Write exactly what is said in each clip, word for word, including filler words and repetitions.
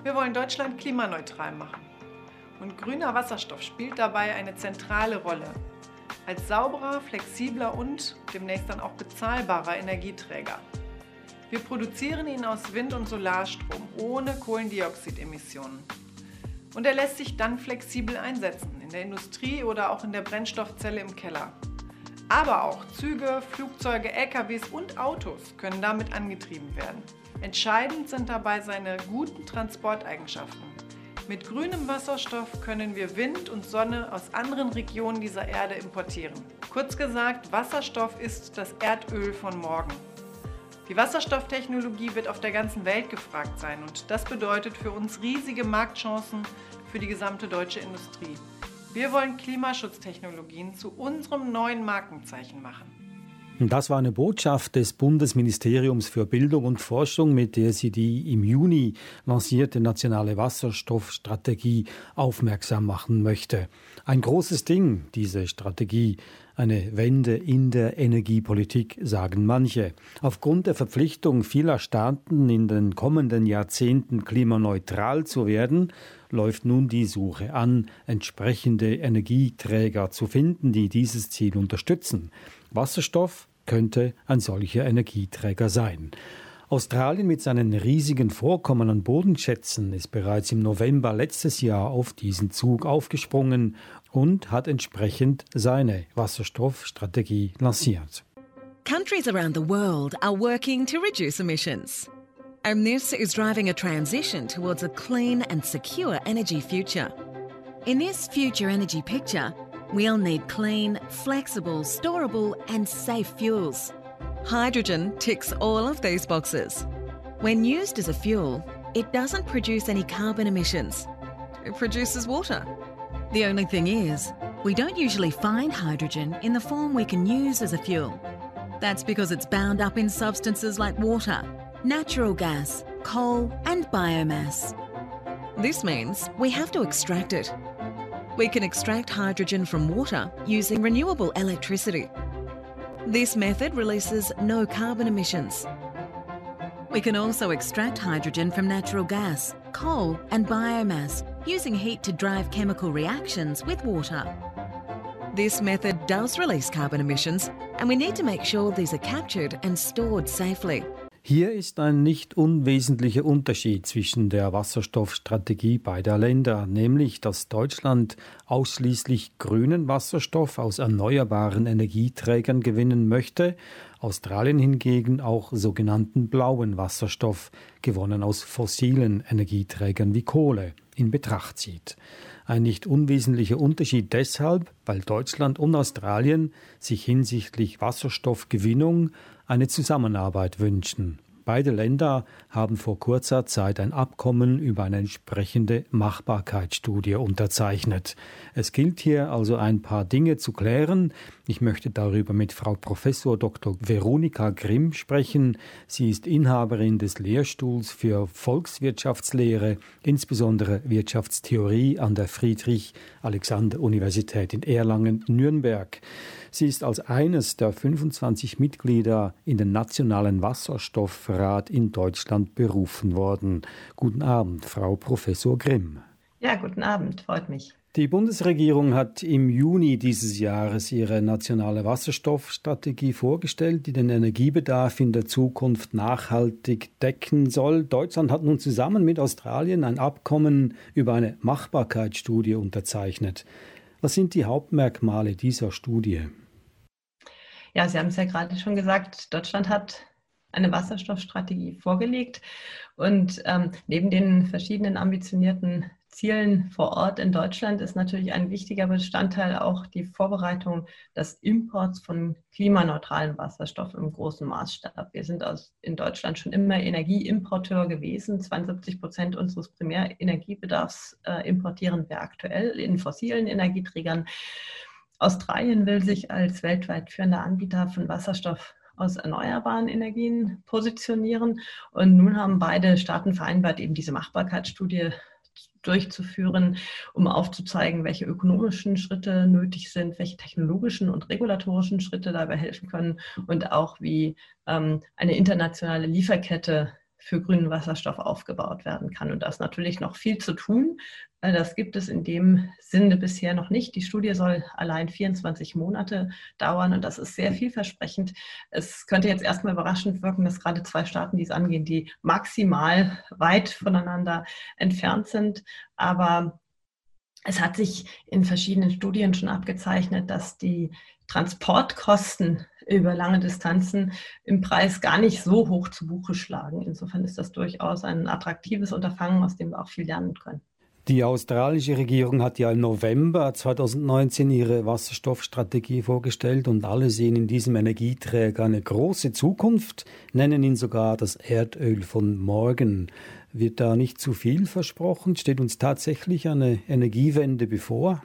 Wir wollen Deutschland klimaneutral machen. Und grüner Wasserstoff spielt dabei eine zentrale Rolle. Als sauberer, flexibler und demnächst dann auch bezahlbarer Energieträger. Wir produzieren ihn aus Wind- und Solarstrom ohne Kohlendioxidemissionen. Und er lässt sich dann flexibel einsetzen, in der Industrie oder auch in der Brennstoffzelle im Keller. Aber auch Züge, Flugzeuge, L K Ws und Autos können damit angetrieben werden. Entscheidend sind dabei seine guten Transporteigenschaften. Mit grünem Wasserstoff können wir Wind und Sonne aus anderen Regionen dieser Erde importieren. Kurz gesagt, Wasserstoff ist das Erdöl von morgen. Die Wasserstofftechnologie wird auf der ganzen Welt gefragt sein und das bedeutet für uns riesige Marktchancen für die gesamte deutsche Industrie. Wir wollen Klimaschutztechnologien zu unserem neuen Markenzeichen machen. Das war eine Botschaft des Bundesministeriums für Bildung und Forschung, mit der sie die im Juni lancierte nationale Wasserstoffstrategie aufmerksam machen möchte. Ein großes Ding, diese Strategie. Eine Wende in der Energiepolitik, sagen manche. Aufgrund der Verpflichtung vieler Staaten, in den kommenden Jahrzehnten klimaneutral zu werden, läuft nun die Suche an, entsprechende Energieträger zu finden, die dieses Ziel unterstützen. Wasserstoff könnte ein solcher Energieträger sein. Australien mit seinen riesigen Vorkommen an Bodenschätzen ist bereits im November letztes Jahr auf diesen Zug aufgesprungen und hat entsprechend seine Wasserstoffstrategie lanciert. Countries around the world are working to reduce emissions. And this is driving a transition towards a clean and secure energy future. In this future energy picture, we'll need clean, flexible, storable and safe fuels. Hydrogen ticks all of these boxes. When used as a fuel, it doesn't produce any carbon emissions. It produces water. The only thing is, we don't usually find hydrogen in the form we can use as a fuel. That's because it's bound up in substances like water, natural gas, coal and biomass. This means we have to extract it. We can extract hydrogen from water using renewable electricity. This method releases no carbon emissions. We can also extract hydrogen from natural gas, coal and biomass using heat to drive chemical reactions with water. This method does release carbon emissions and we need to make sure these are captured and stored safely. Hier ist ein nicht unwesentlicher Unterschied zwischen der Wasserstoffstrategie beider Länder, nämlich dass Deutschland ausschließlich grünen Wasserstoff aus erneuerbaren Energieträgern gewinnen möchte, Australien hingegen auch sogenannten blauen Wasserstoff, gewonnen aus fossilen Energieträgern wie Kohle, in Betracht zieht. Ein nicht unwesentlicher Unterschied deshalb, weil Deutschland und Australien sich hinsichtlich Wasserstoffgewinnung eine Zusammenarbeit wünschen. Beide Länder haben vor kurzer Zeit ein Abkommen über eine entsprechende Machbarkeitsstudie unterzeichnet. Es gilt hier also ein paar Dinge zu klären. Ich möchte darüber mit Frau Professor Doktor Veronika Grimm sprechen. Sie ist Inhaberin des Lehrstuhls für Volkswirtschaftslehre, insbesondere Wirtschaftstheorie an der Friedrich-Alexander-Universität in Erlangen-Nürnberg. Sie ist als eines der fünfundzwanzig Mitglieder in den Nationalen Wasserstoffrat in Deutschland berufen worden. Guten Abend, Frau Professor Grimm. Ja, guten Abend, freut mich. Die Bundesregierung hat im Juni dieses Jahres ihre nationale Wasserstoffstrategie vorgestellt, die den Energiebedarf in der Zukunft nachhaltig decken soll. Deutschland hat nun zusammen mit Australien ein Abkommen über eine Machbarkeitsstudie unterzeichnet. Was sind die Hauptmerkmale dieser Studie? Ja, Sie haben es ja gerade schon gesagt, Deutschland hat eine Wasserstoffstrategie vorgelegt und ähm, neben den verschiedenen ambitionierten Zielen vor Ort in Deutschland ist natürlich ein wichtiger Bestandteil auch die Vorbereitung des Imports von klimaneutralem Wasserstoff im großen Maßstab. Wir sind aus, in Deutschland schon immer Energieimporteur gewesen. zweiundsiebzig Prozent unseres Primärenergiebedarfs äh, importieren wir aktuell in fossilen Energieträgern. Australien will sich als weltweit führender Anbieter von Wasserstoff aus erneuerbaren Energien positionieren. Und nun haben beide Staaten vereinbart, eben diese Machbarkeitsstudie durchzuführen, um aufzuzeigen, welche ökonomischen Schritte nötig sind, welche technologischen und regulatorischen Schritte dabei helfen können und auch wie ähm, eine internationale Lieferkette für grünen Wasserstoff aufgebaut werden kann. Und da ist natürlich noch viel zu tun. Das gibt es in dem Sinne bisher noch nicht. Die Studie soll allein vierundzwanzig Monate dauern und das ist sehr vielversprechend. Es könnte jetzt erstmal überraschend wirken, dass gerade zwei Staaten, die es angehen, die maximal weit voneinander entfernt sind. Aber es hat sich in verschiedenen Studien schon abgezeichnet, dass die Transportkosten über lange Distanzen im Preis gar nicht so hoch zu Buche schlagen. Insofern ist das durchaus ein attraktives Unterfangen, aus dem wir auch viel lernen können. Die australische Regierung hat ja im November zweitausendneunzehn ihre Wasserstoffstrategie vorgestellt und alle sehen in diesem Energieträger eine große Zukunft, nennen ihn sogar das Erdöl von morgen. Wird da nicht zu viel versprochen? Steht uns tatsächlich eine Energiewende bevor?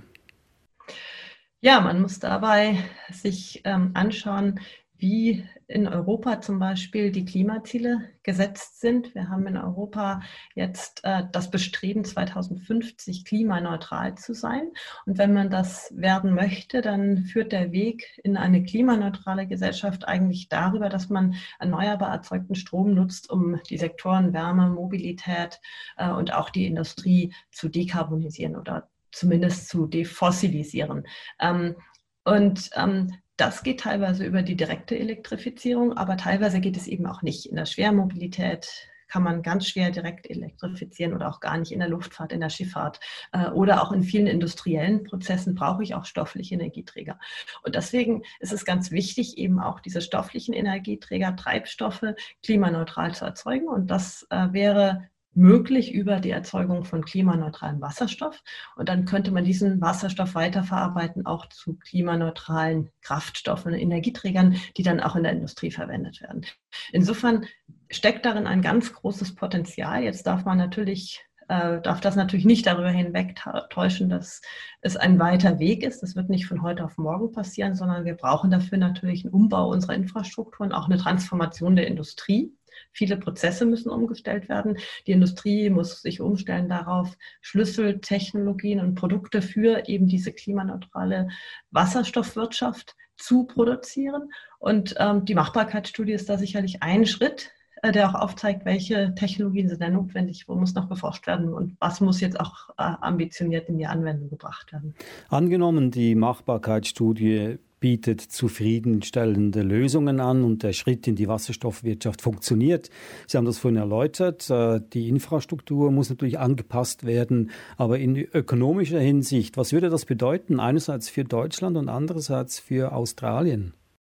Ja, man muss dabei sich ähm, anschauen, wie in Europa zum Beispiel die Klimaziele gesetzt sind. Wir haben in Europa jetzt äh, das Bestreben, zweitausendfünfzig klimaneutral zu sein. Und wenn man das werden möchte, dann führt der Weg in eine klimaneutrale Gesellschaft eigentlich darüber, dass man erneuerbar erzeugten Strom nutzt, um die Sektoren Wärme, Mobilität äh, und auch die Industrie zu dekarbonisieren oder zumindest zu defossilisieren. Ähm, und ähm, das geht teilweise über die direkte Elektrifizierung, aber teilweise geht es eben auch nicht. In der Schwermobilität kann man ganz schwer direkt elektrifizieren oder auch gar nicht in der Luftfahrt, in der Schifffahrt äh, oder auch in vielen industriellen Prozessen brauche ich auch stoffliche Energieträger. Und deswegen ist es ganz wichtig, eben auch diese stofflichen Energieträger, Treibstoffe klimaneutral zu erzeugen. Und das äh, wäre möglich über die Erzeugung von klimaneutralem Wasserstoff. Und dann könnte man diesen Wasserstoff weiterverarbeiten, auch zu klimaneutralen Kraftstoffen und Energieträgern, die dann auch in der Industrie verwendet werden. Insofern steckt darin ein ganz großes Potenzial. Jetzt darf man natürlich, äh, darf das natürlich nicht darüber hinwegtäuschen, dass es ein weiter Weg ist. Das wird nicht von heute auf morgen passieren, sondern wir brauchen dafür natürlich einen Umbau unserer Infrastruktur und auch eine Transformation der Industrie. Viele Prozesse müssen umgestellt werden. Die Industrie muss sich umstellen darauf, Schlüsseltechnologien und Produkte für eben diese klimaneutrale Wasserstoffwirtschaft zu produzieren. Und ähm, die Machbarkeitsstudie ist da sicherlich ein Schritt, äh, der auch aufzeigt, welche Technologien sind denn notwendig, wo muss noch geforscht werden und was muss jetzt auch äh, ambitioniert in die Anwendung gebracht werden. Angenommen, die Machbarkeitsstudie bietet zufriedenstellende Lösungen an und der Schritt in die Wasserstoffwirtschaft funktioniert. Sie haben das vorhin erläutert, die Infrastruktur muss natürlich angepasst werden, aber in ökonomischer Hinsicht, was würde das bedeuten, einerseits für Deutschland und andererseits für Australien?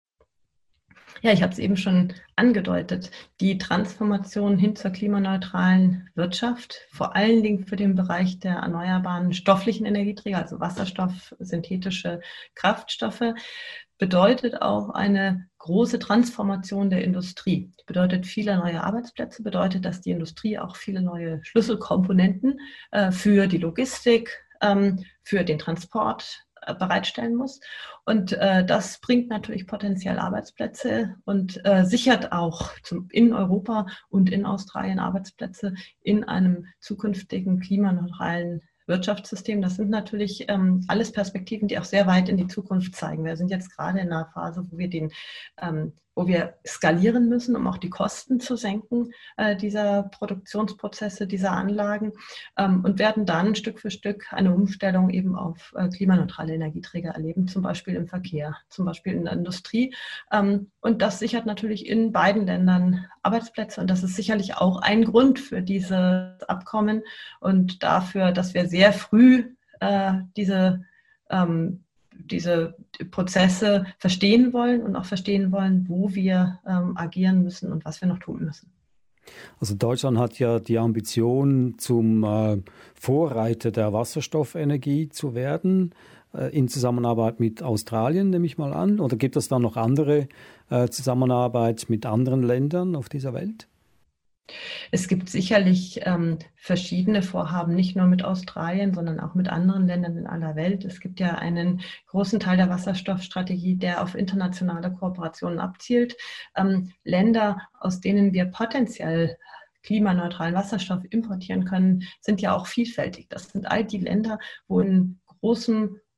Ja, ich habe es eben schon angedeutet. Die Transformation hin zur klimaneutralen Wirtschaft, vor allen Dingen für den Bereich der erneuerbaren stofflichen Energieträger, also Wasserstoff, synthetische Kraftstoffe, bedeutet auch eine große Transformation der Industrie. Bedeutet viele neue Arbeitsplätze, bedeutet, dass die Industrie auch viele neue Schlüsselkomponenten äh, für die Logistik, ähm, für den Transport bereitstellen muss. Und äh, das bringt natürlich potenziell Arbeitsplätze und äh, sichert auch zum, in Europa und in Australien Arbeitsplätze in einem zukünftigen klimaneutralen Wirtschaftssystem. Das sind natürlich ähm, alles Perspektiven, die auch sehr weit in die Zukunft zeigen. Wir sind jetzt gerade in einer Phase, wo wir den ähm, wo wir skalieren müssen, um auch die Kosten zu senken äh, dieser Produktionsprozesse, dieser Anlagen ähm, und werden dann Stück für Stück eine Umstellung eben auf äh, klimaneutrale Energieträger erleben, zum Beispiel im Verkehr, zum Beispiel in der Industrie. Ähm, und das sichert natürlich in beiden Ländern Arbeitsplätze und das ist sicherlich auch ein Grund für dieses Abkommen und dafür, dass wir sehr früh äh, diese ähm, diese Prozesse verstehen wollen und auch verstehen wollen, wo wir ähm, agieren müssen und was wir noch tun müssen. Also Deutschland hat ja die Ambition, zum äh, Vorreiter der Wasserstoffenergie zu werden, äh, in Zusammenarbeit mit Australien, nehme ich mal an. Oder gibt es da noch andere äh, Zusammenarbeit mit anderen Ländern auf dieser Welt? Es gibt sicherlich ähm, verschiedene Vorhaben, nicht nur mit Australien, sondern auch mit anderen Ländern in aller Welt. Es gibt ja einen großen Teil der Wasserstoffstrategie, der auf internationale Kooperationen abzielt. Ähm, Länder, aus denen wir potenziell klimaneutralen Wasserstoff importieren können, sind ja auch vielfältig. Das sind all die Länder, wo in großem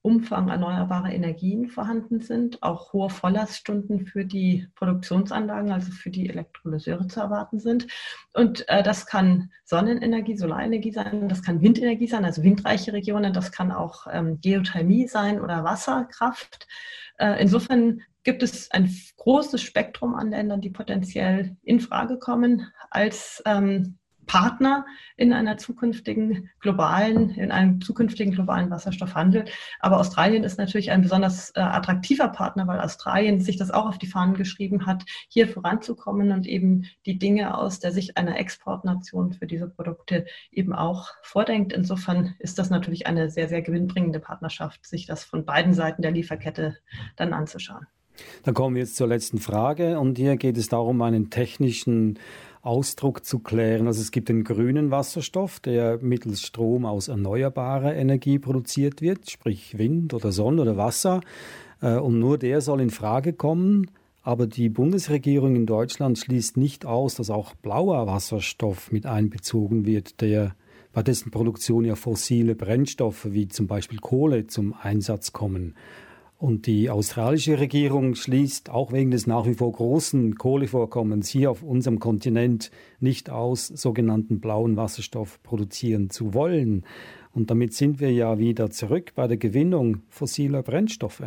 Umfang erneuerbare Energien vorhanden sind, auch hohe Volllaststunden für die Produktionsanlagen, also für die Elektrolyseure zu erwarten sind. Und äh, das kann Sonnenenergie, Solarenergie sein, das kann Windenergie sein, also windreiche Regionen, das kann auch ähm, Geothermie sein oder Wasserkraft. Äh, insofern gibt es ein großes Spektrum an Ländern, die potenziell in Frage kommen als ähm, Partner in einer zukünftigen globalen, in einem zukünftigen globalen Wasserstoffhandel. Aber Australien ist natürlich ein besonders äh, attraktiver Partner, weil Australien sich das auch auf die Fahnen geschrieben hat, hier voranzukommen und eben die Dinge aus der Sicht einer Exportnation für diese Produkte eben auch vordenkt. Insofern ist das natürlich eine sehr, sehr gewinnbringende Partnerschaft, sich das von beiden Seiten der Lieferkette dann anzuschauen. Dann kommen wir jetzt zur letzten Frage und hier geht es darum, einen technischen Ausdruck zu klären. Also es gibt den grünen Wasserstoff, der mittels Strom aus erneuerbarer Energie produziert wird, sprich Wind oder Sonne oder Wasser. Und nur der soll in Frage kommen. Aber die Bundesregierung in Deutschland schließt nicht aus, dass auch blauer Wasserstoff mit einbezogen wird, der bei dessen Produktion ja fossile Brennstoffe wie zum Beispiel Kohle zum Einsatz kommen. Und die australische Regierung schließt auch wegen des nach wie vor großen Kohlevorkommens hier auf unserem Kontinent nicht aus, sogenannten blauen Wasserstoff produzieren zu wollen. Und damit sind wir ja wieder zurück bei der Gewinnung fossiler Brennstoffe.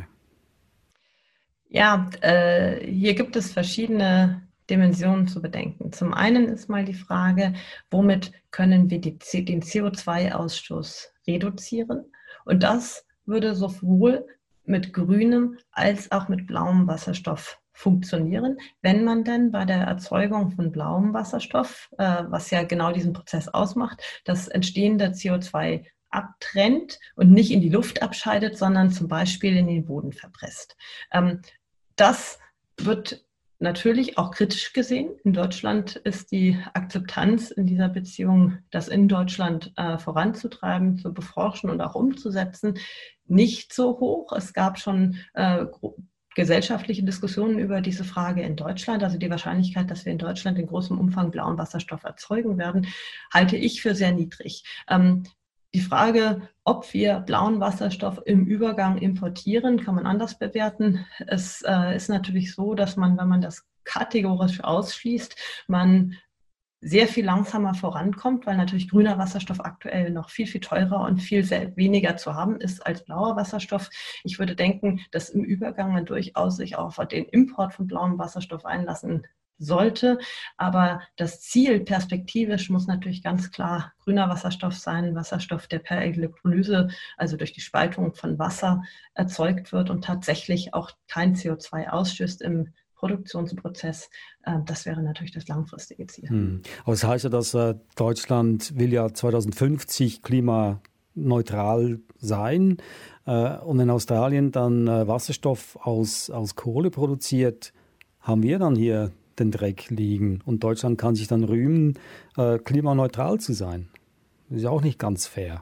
Ja, äh, hier gibt es verschiedene Dimensionen zu bedenken. Zum einen ist mal die Frage, womit können wir die, den C O zwei Ausstoß reduzieren? Und das würde sowohl mit grünem als auch mit blauem Wasserstoff funktionieren, wenn man denn bei der Erzeugung von blauem Wasserstoff, äh, was ja genau diesen Prozess ausmacht, das entstehende C O zwei abtrennt und nicht in die Luft abscheidet, sondern zum Beispiel in den Boden verpresst. Ähm, das wird natürlich auch kritisch gesehen. In Deutschland ist die Akzeptanz in dieser Beziehung, das in Deutschland äh, voranzutreiben, zu beforschen und auch umzusetzen, nicht so hoch. Es gab schon äh, gesellschaftliche Diskussionen über diese Frage in Deutschland. Also die Wahrscheinlichkeit, dass wir in Deutschland in großem Umfang blauen Wasserstoff erzeugen werden, halte ich für sehr niedrig. Ähm, Die Frage, ob wir blauen Wasserstoff im Übergang importieren, kann man anders bewerten. Es äh, ist natürlich so, dass man, wenn man das kategorisch ausschließt, man sehr viel langsamer vorankommt, weil natürlich grüner Wasserstoff aktuell noch viel, viel teurer und viel weniger zu haben ist als blauer Wasserstoff. Ich würde denken, dass im Übergang man durchaus sich auch auf den Import von blauem Wasserstoff einlassen sollte. Aber das Ziel perspektivisch muss natürlich ganz klar grüner Wasserstoff sein, Wasserstoff, der per Elektrolyse, also durch die Spaltung von Wasser erzeugt wird und tatsächlich auch kein C O zwei ausstößt im Produktionsprozess. Das wäre natürlich das langfristige Ziel. Hm. Aber das heißt ja, dass äh, Deutschland will ja zweitausendfünfzig klimaneutral sein äh, und in Australien dann äh, Wasserstoff aus, aus Kohle produziert, haben wir dann hier den Dreck liegen und Deutschland kann sich dann rühmen, äh, klimaneutral zu sein. Das ist auch nicht ganz fair.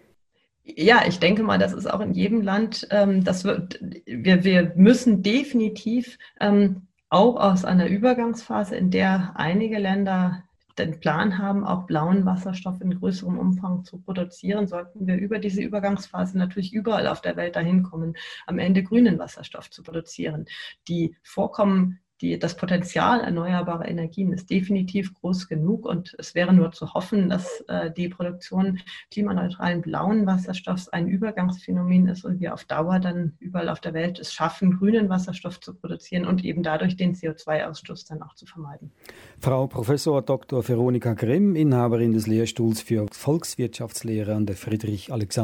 Ja, ich denke mal, das ist auch in jedem Land, ähm, das wird, wir, wir müssen definitiv ähm, auch aus einer Übergangsphase, in der einige Länder den Plan haben, auch blauen Wasserstoff in größerem Umfang zu produzieren, sollten wir über diese Übergangsphase natürlich überall auf der Welt dahin kommen, am Ende grünen Wasserstoff zu produzieren. Die Vorkommen Die, das Potenzial erneuerbarer Energien ist definitiv groß genug und es wäre nur zu hoffen, dass äh, die Produktion klimaneutralen blauen Wasserstoffs ein Übergangsphänomen ist und wir auf Dauer dann überall auf der Welt es schaffen, grünen Wasserstoff zu produzieren und eben dadurch den C O zwei Ausstoß dann auch zu vermeiden. Frau Professor Doktor Veronika Grimm, Inhaberin des Lehrstuhls für Volkswirtschaftslehre an der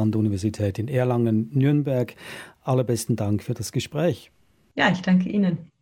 Friedrich-Alexander-Universität in Erlangen-Nürnberg. Allerbesten Dank für das Gespräch. Ja, ich danke Ihnen.